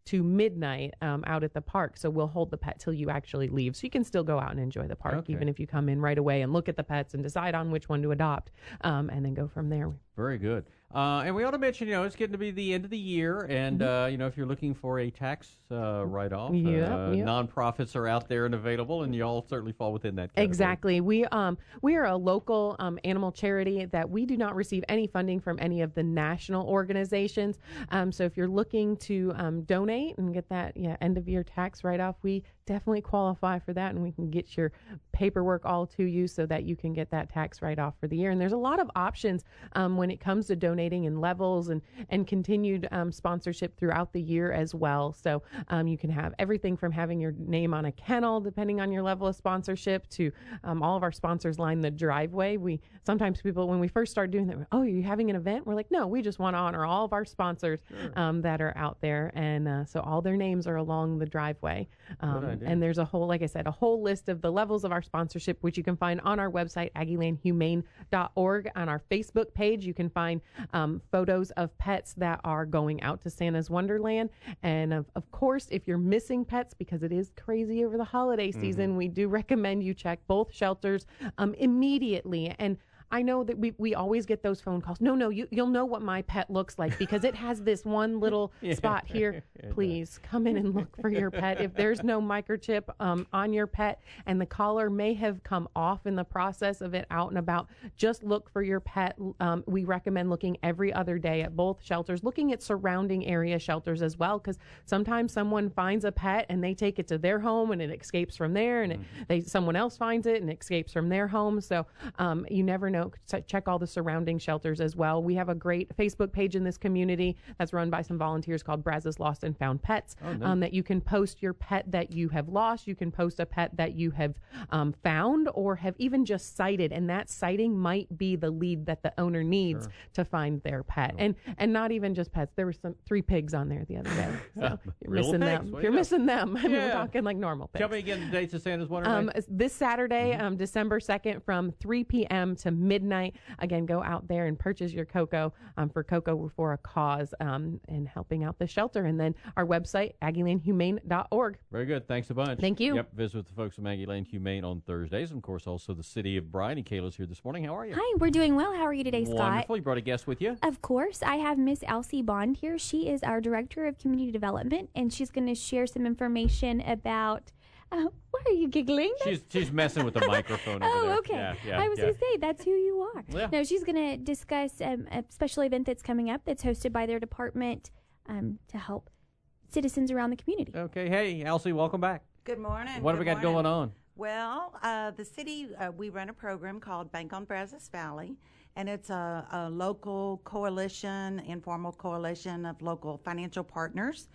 to midnight out at the park. So we'll hold the pet till you actually leave. So you can still go out and enjoy the park, even if you come in right away and look at the pets and decide on which one to adopt, and then go from there.
Very good. And we ought to mention, it's getting to be the end of the year, and, if you're looking for a tax write-off, nonprofits are out there and available, and you all certainly fall within that category.
Exactly. We are a local animal charity that we do not receive any funding from any of the national organizations. So if you're looking to donate and get that end-of-year tax write-off, we definitely qualify for that, and we can get your paperwork all to you so that you can get that tax write-off for the year. And there's a lot of options when it comes to donating in levels and continued sponsorship throughout the year as well. So you can have everything from having your name on a kennel, depending on your level of sponsorship, to all of our sponsors line the driveway. Sometimes people, when we first started doing that, are you having an event? We're like, no, we just want to honor all of our sponsors that are out there. And so all their names are along the driveway. And there's a whole, like I said, a whole list of the levels of our sponsorship, which you can find on our website, aggielandhumane.org. On our Facebook page, you can find photos of pets that are going out to Santa's Wonderland. And of course, if you're missing pets, because it is crazy over the holiday season, we do recommend you check both shelters immediately. And I know that we always get those phone calls. No, you'll know what my pet looks like because it has this one little spot here. Please come in and look for your pet. If there's no microchip on your pet and the collar may have come off in the process of it out and about, just look for your pet. We recommend looking every other day at both shelters, looking at surrounding area shelters as well, because sometimes someone finds a pet and they take it to their home and it escapes from there, and someone else finds it and escapes from their home. So you never know. Check all the surrounding shelters as well. We have a great Facebook page in this community that's run by some volunteers called Brazos Lost and Found Pets, that you can post your pet that you have lost. You can post a pet that you have found or have even just sighted, and that sighting might be the lead that the owner needs to find their pet. And not even just pets. There were 3 pigs on there the other day. So you're missing them. Well, you're missing them. And we're talking like normal pigs.
Tell me again the dates of Santa's Wonderland.
This Saturday, December 2nd from 3 p.m. to midnight. Again, go out there and purchase your cocoa for Cocoa for a Cause and helping out the shelter. And then our website, aggielandhumane.org.
Very good. Thanks a bunch.
Thank you.
Yep. Visit with the folks from Aggie Land Humane on Thursdays. And, of course, also the city of Bryony. Kayla's here this morning. How are you?
Hi, we're doing well. How are you today, Scott?
Wonderful. You brought a guest with you?
Of course. I have Miss Elsie Bond here. She is our Director of Community Development, and she's going to share some information about... why are you giggling?
She's messing with the microphone over there.
Okay.
Yeah,
I was going to say, that's who you are.
Yeah.
No, she's going to discuss a special event that's coming up that's hosted by their department to help citizens around the community.
Okay. Hey, Elsie, welcome back.
Good morning.
What have we got going on?
Well, the city, we run a program called Bank on Brazos Valley, and it's a local coalition, informal coalition of local financial partners.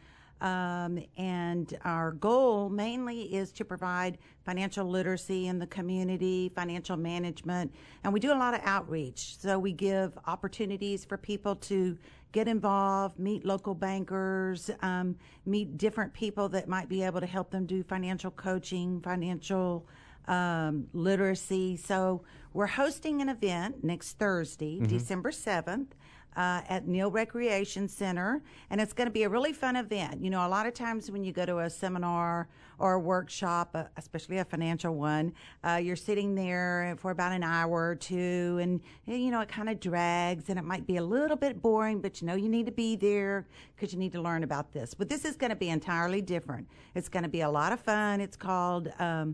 And our goal mainly is to provide financial literacy in the community, financial management, and we do a lot of outreach. So we give opportunities for people to get involved, meet local bankers, meet different people that might be able to help them do financial coaching, financial literacy. So we're hosting an event next Thursday, December 7th. At Neal Recreation Center, and it's going to be a really fun event. You know, a lot of times when you go to a seminar or a workshop, especially a financial one, you're sitting there for about an hour or two, and, you know, it kind of drags, and it might be a little bit boring, but, you know, you need to be there because you need to learn about this. But this is going to be entirely different. It's going to be a lot of fun. It's called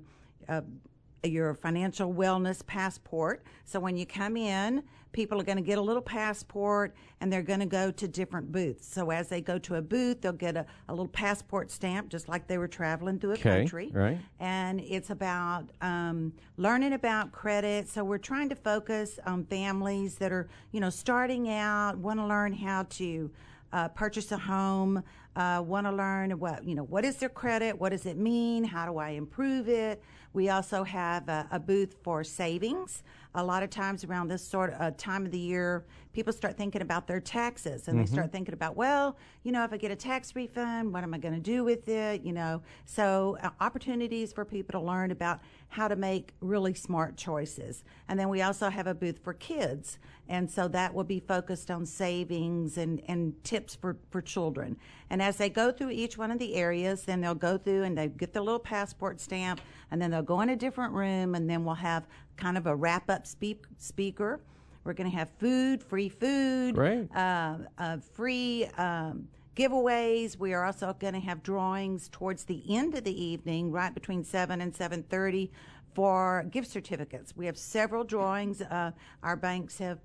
your financial wellness passport. So when you come in, people are going to get a little passport, and they're going to go to different booths. So as they go to a booth, they'll get a little passport stamp, just like they were traveling through a country.
Right.
And it's about learning about credit. So we're trying to focus on families that are, you know, starting out, want to learn how to purchase a home, want to learn what is their credit, what does it mean, how do I improve it. We also have a booth for savings. a lot of times around this sort of time of the year, people start thinking about their taxes, and they start thinking about, well, if I get a tax refund, what am I going to do with it? So opportunities for people to learn about how to make really smart choices. And then we also have a booth for kids, and so that will be focused on savings and tips for children. And as they go through each one of the areas, then they'll go through and they get their little passport stamp, and then they'll go in a different room, and then we'll have kind of a wrap-up speaker. We're going to have free food, free giveaways. We are also going to have drawings towards the end of the evening, right between 7 and 7:30, for gift certificates. We have several drawings. Our banks have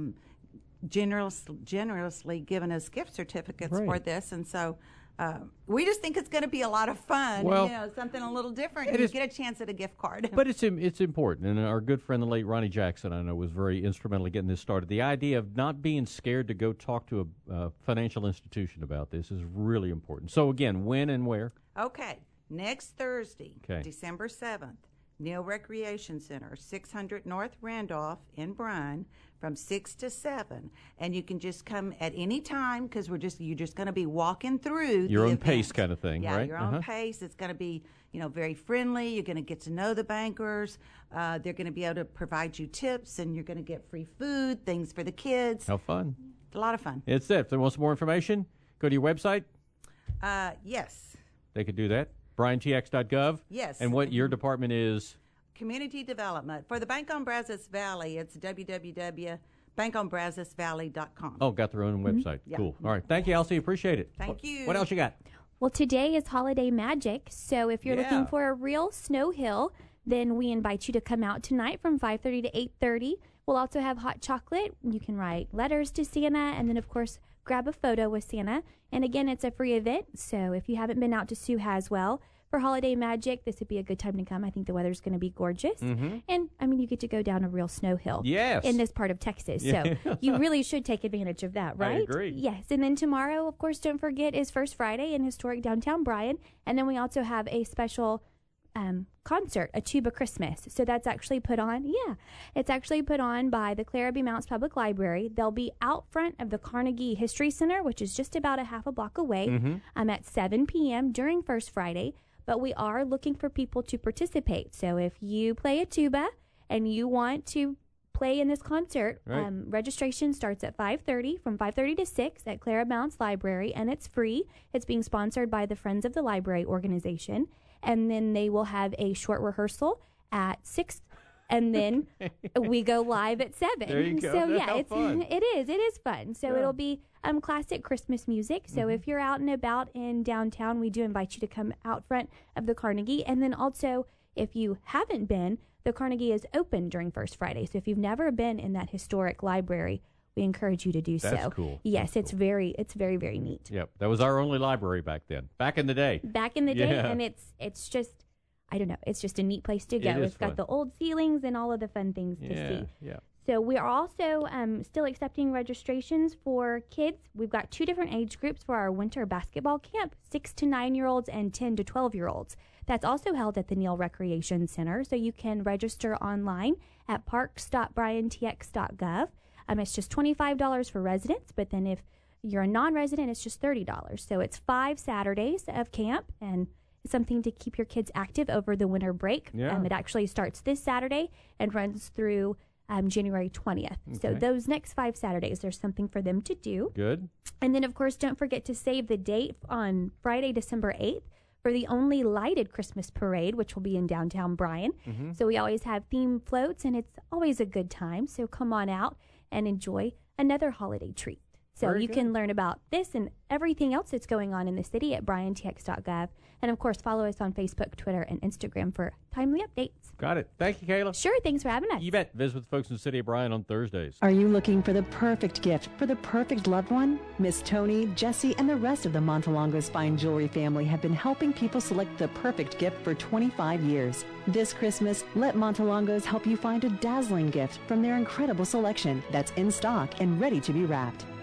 generously given us gift certificates for this, and so we just think it's going to be a lot of fun.
Well,
something a little different. And you get a chance at a gift card.
But it's important, and our good friend, the late Ronnie Jackson, I know, was very instrumental in getting this started. The idea of not being scared to go talk to a financial institution about this is really important. So again, when and where?
Okay, next Thursday, December 7th, Neal Recreation Center, 600 North Randolph in Bryan, from 6 to 7. And you can just come at any time, because you're just going to be walking through
your own
event.
Pace kind of thing, right?
Your own pace. It's going to be, very friendly. You're going to get to know the bankers. They're going to be able to provide you tips, and you're going to get free food, things for the kids.
How fun.
A lot of fun.
It's it. If they want some more information, go to your website.
Yes.
They could do that. BryanTX.gov.
Yes.
And what your department is?
Community Development. For the Bank on Brazos Valley, it's www.bankonbrazosvalley.com.
Oh, got their own website.
Yeah.
Cool. All right. Thank you, Elsie. Appreciate it.
Thank you.
What else you got?
Well, today is Holiday Magic, so if you're looking for a real snow hill, then we invite you to come out tonight from 5:30 to 8:30. We'll also have hot chocolate. You can write letters to Santa, and then, of course, grab a photo with Santa. And again, it's a free event, so if you haven't been out to Sioux Haswell for Holiday Magic, this would be a good time to come. I think the weather's going to be gorgeous. And, you get to go down a real snow hill in this part of Texas. So you really should take advantage of that, right?
I agree.
Yes. And then tomorrow, of course, don't forget, is First Friday in historic downtown Bryan. And then we also have a special concert, a Tuba Christmas. So that's actually put on. It's actually put on by the Clara B. Mounts Public Library. They'll be out front of the Carnegie History Center, which is just about a half a block away, at 7 p.m. during First Friday. But we are looking for people to participate. So if you play a tuba and you want to play in this concert, registration starts at 5:30, from 5:30 to 6 at Clara Mounts Library, and it's free. It's being sponsored by the Friends of the Library organization. And then they will have a short rehearsal at 6, and then we go live at 7.
There you go.
So
That's fun.
it is fun. So it'll be classic Christmas music. So if you're out and about in downtown, we do invite you to come out front of the Carnegie. And then also, if you haven't been, the Carnegie is open during First Friday. So if you've never been in that historic library, we encourage you to do so.
That's cool.
Yes, it's very, very neat.
Yep. That was our only library back then. Back in the day.
And it's just, I don't know, it's just a neat place to go. It's got the old ceilings and all of the fun things to see.
Yeah.
So we are also still accepting registrations for kids. We've got 2 different age groups for our winter basketball camp, 6 to 9-year-olds and 10 to 12-year-olds. That's also held at the Neal Recreation Center, so you can register online at parks.bryantx.gov. It's just $25 for residents, but then if you're a non-resident, it's just $30. So it's 5 Saturdays of camp, and something to keep your kids active over the winter break. It actually starts this Saturday and runs through January 20th. So those next 5 Saturdays, there's something for them to do.
Good.
And then, of course, don't forget to save the date on Friday, December 8th for the only lighted Christmas parade, which will be in downtown Bryan. So we always have theme floats, and it's always a good time. So come on out and enjoy another holiday treat. So you can learn about this and everything else that's going on in the city at BryanTX.gov. And, of course, follow us on Facebook, Twitter, and Instagram for timely updates.
Got it. Thank you, Kayla.
Sure. Thanks for having us.
You bet. Visit with the folks in the city of Bryan on Thursdays.
Are you looking for the perfect gift for the perfect loved one? Miss Tony, Jesse, and the rest of the Montelongos Fine Jewelry family have been helping people select the perfect gift for 25 years. This Christmas, let Montelongos help you find a dazzling gift from their incredible selection that's in stock and ready to be wrapped.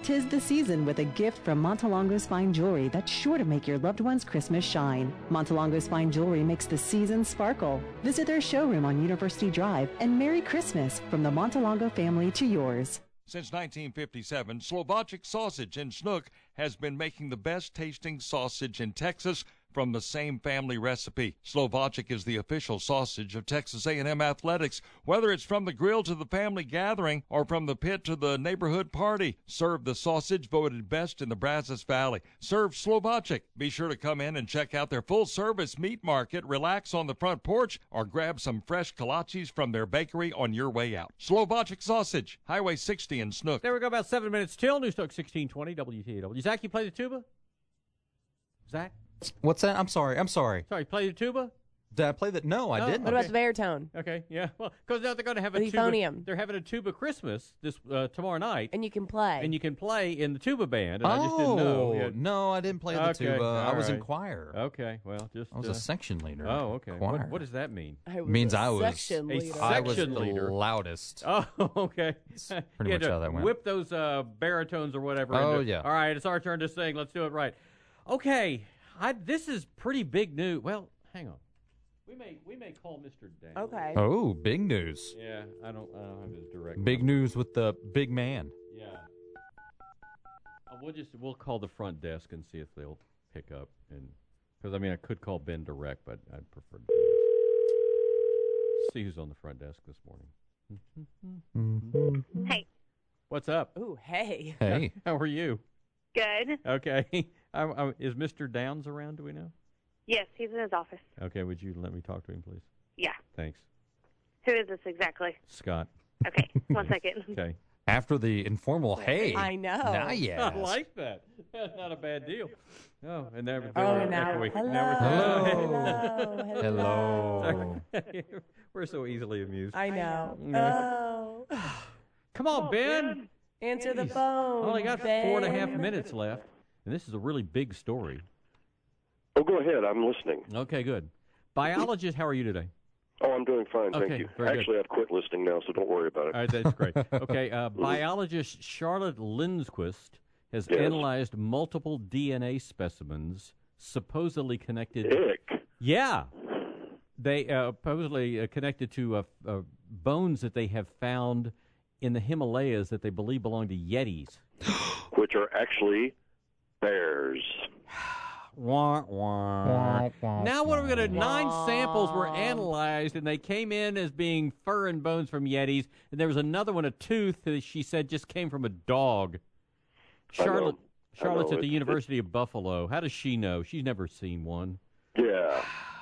'Tis the season with a gift from Montelongo's Fine Jewelry that's sure to make your loved one's Christmas shine. Montelongo's Fine Jewelry makes the season sparkle. Visit their showroom on University Drive and Merry Christmas from the Montelongo family to yours.
Since 1957, Slovacic Sausage in Snook has been making the best tasting sausage in Texas from the same family recipe. Slovacic is the official sausage of Texas A&M Athletics. Whether it's from the grill to the family gathering or from the pit to the neighborhood party, serve the sausage voted best in the Brazos Valley. Serve Slovacic. Be sure to come in and check out their full-service meat market, relax on the front porch, or grab some fresh kolaches from their bakery on your way out. Slovacic Sausage, Highway 60 in Snook.
There we go, about 7 minutes till. Newstalk 1620 WTAW. Zach, you play the tuba? Zach?
What's that? I'm sorry.
Sorry, play the tuba?
Did I play that? No, I didn't.
What about the baritone?
Okay, yeah. Well, because now they're going to have a
The
tuba.
euphonium.
They're having a tuba Christmas this tomorrow night.
And you can play.
And you can play in the tuba band. And I just didn't know. Yeah.
No, I didn't play the tuba. I was in choir.
Okay, well, just...
I was a section leader.
Oh, okay.
Choir.
What does that mean?
Means I was
section leader.
I was the loudest.
Oh, okay.
Pretty much how that went.
Whip those baritones or whatever.
Oh,
into.
yeah.
All right, it's our turn to sing. Let's do it right. Okay, this is pretty big news. Well, hang on. We may call Mr. Dan.
Okay.
Oh, big news.
Yeah, I don't have his direct.
Big news with the big man.
Yeah. We'll call the front desk and see if they'll pick up, and because I could call Ben direct, but I'd prefer to do this. See who's on the front desk this morning.
Hey.
What's up?
Ooh, hey.
Hey.
How are you?
Good.
Okay. Is Mr. Downs around? Do we know?
Yes, he's in his office.
Okay. Would you let me talk to him, please?
Yeah.
Thanks.
Who is this exactly?
Scott.
Okay. 1 second.
Okay.
After the informal hey.
I know.
Now, yes.
I like that. That's not a bad deal. Oh, and now
now.
Hello.
We're so easily amused.
I know. Oh.
Come on, Ben.
Answer the phone.
I only got
Ben.
4.5 minutes left, and this is a really big story.
Oh, go ahead. I'm listening.
Okay, good. Biologist, how are you today?
Oh, I'm doing fine,
Okay,
thank you.
very good.
Actually, I've quit listening now, so don't worry about it.
All right, that's great. Okay, biologist Charlotte Lindquist has
Yes.
analyzed multiple DNA specimens supposedly connected.
Ick.
Yeah. They supposedly connected to bones that they have found in the Himalayas that they believe belong to Yetis.
Which are actually bears.
Wah, wah. Now what are we going to do? 9 samples were analyzed, and they came in as being fur and bones from Yetis. And there was another one, a tooth, that she said just came from a dog. Charlotte's at the University of Buffalo. How does she know? She's never seen one.
Yeah.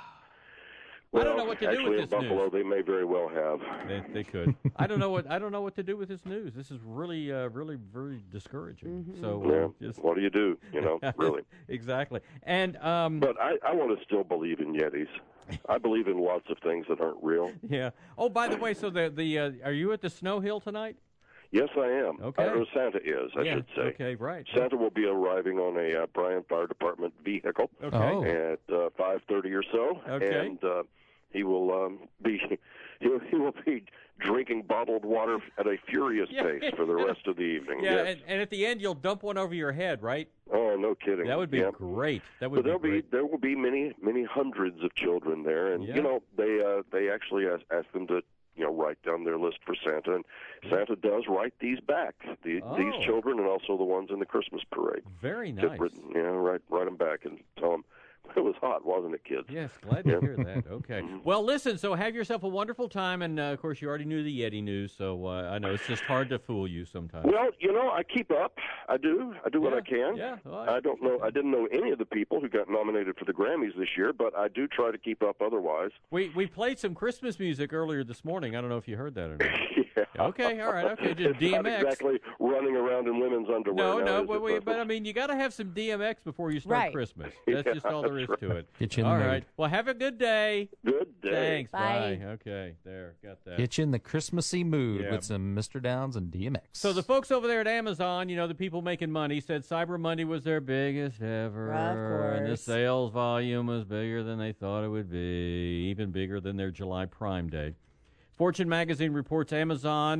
Well,
I don't know what to do
actually,
with
in
this
Buffalo,
news.
they may very well have.
They could. I don't know what to do with this news. This is really, really, very discouraging.
Mm-hmm.
So
Yeah. What do you do? Really.
Exactly. And
But I want to still believe in Yetis. I believe in lots of things that aren't real.
Yeah. Oh, by the way, so the are you at the Snow Hill tonight?
Yes, I am.
Okay.
Or Santa is, I should say.
Okay, right.
Santa will be arriving on a Bryan Fire Department vehicle
Okay.
at 5:30 or so,
Okay.
and he will be he will be drinking bottled water at a furious pace for the rest of the evening.
Yeah,
Yes.
and at the end you'll dump one over your head, right?
Oh, no kidding.
That would be
Yeah.
great. That
But
would be great.
there will be many hundreds of children there, and
Yeah.
they actually ask them to write down their list for Santa, and Santa does write these back. These children and also the ones in the Christmas parade.
Very
Get
nice.
written, write them back and tell them it was hot, wasn't it, kids?
Yes, glad to hear that. Okay. Well, listen, so have yourself a wonderful time, and, of course, you already knew the Yeti news, so I know it's just hard to fool you sometimes.
Well, I keep up. I do what I can.
Yeah. Well,
I don't know. I didn't know any of the people who got nominated for the Grammys this year, but I do try to keep up otherwise.
We played some Christmas music earlier this morning. I don't know if you heard that or not.
Yeah.
Okay, all right, okay, just
It's
DMX.
not exactly running around in women's underwear.
But I mean, you got to have some DMX before you start
Right.
Christmas. That's just all there is
that's
to it.
Get you in
All
the mood.
right. Well, have a good day.
Good day.
Thanks.
Bye.
Bye. Okay, there, got that.
Get you in the Christmassy mood
Yeah.
with some Mr. Downs and DMX.
So the folks over there at Amazon, the people making money, said Cyber Monday was their biggest ever.
Of
And the
course.
sales volume was bigger than they thought it would be, even bigger than their July Prime Day. Fortune magazine reports Amazon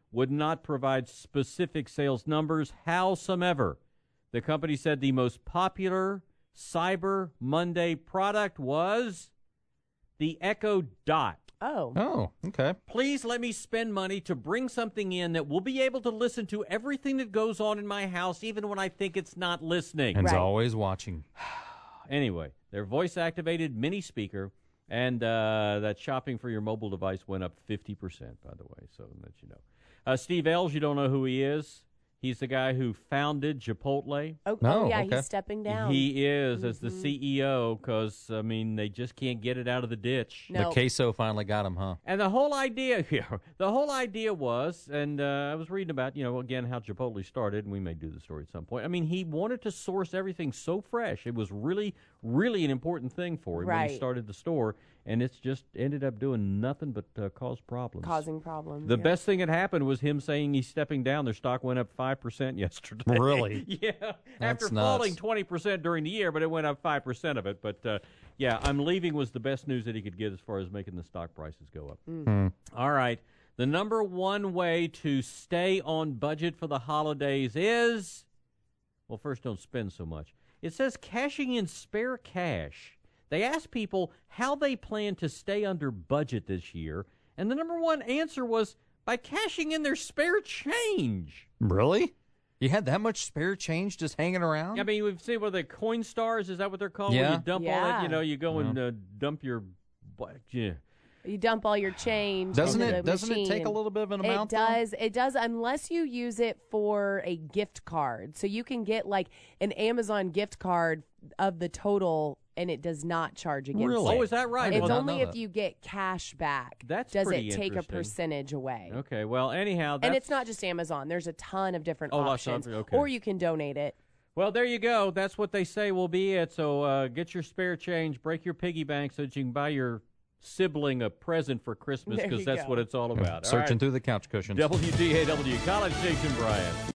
would not provide specific sales numbers. Howsoever, the company said the most popular Cyber Monday product was the Echo Dot.
Oh, okay.
Please let me spend money to bring something in that will be able to listen to everything that goes on in my house, even when I think it's not listening.
And it's always watching.
Anyway, their voice-activated mini speaker and that shopping for your mobile device went up 50%, by the way, so that you know. Steve Ells, you don't know who he is. He's the guy who founded Chipotle.
He's stepping down.
He is, as the CEO, because, I mean, they just can't get it out of the ditch.
The queso finally got him, huh?
And the whole idea was, and I was reading about, again, how Chipotle started, and we may do the story at some point. I mean, he wanted to source everything so fresh. It was really, really an important thing for him when he started the store, and it's just ended up doing nothing but cause problems.
Causing problems.
The best thing that happened was him saying he's stepping down. Their stock went up 5% yesterday.
Really?
Yeah.
That's
After falling 20% during the year, but it went up 5% of it. But, I'm leaving was the best news that he could get as far as making the stock prices go up. All right. The number one way to stay on budget for the holidays is, well, first, don't spend so much. It says cashing in spare cash. They asked people how they plan to stay under budget this year, and the number one answer was by cashing in their spare change.
Really? You had that much spare change just hanging around?
I mean, we've seen what the coin stars, is that what they're called?
Yeah.
Where you dump all that, you go and dump your... Yeah.
You dump all your change.
Doesn't
into
it
the machine.
take a little bit of an amount?
It does, unless you use it for a gift card. So you can get like an Amazon gift card of the total, and it does not charge against
Really?
it.
Oh, is that right?
It's
Well,
only if you get cash back.
That's
does
pretty
it take a
interesting.
percentage away.
Okay, well, anyhow,
And it's not just Amazon. There's a ton of different options.
okay.
Or you can donate it.
Well, there you go. That's what they say will be it. So get your spare change, break your piggy bank so that you can buy your sibling a present for Christmas,
There
because
you
that's
go.
what it's all about.
Searching
All right.
through the couch cushions.
WDAW, College Station, Bryan.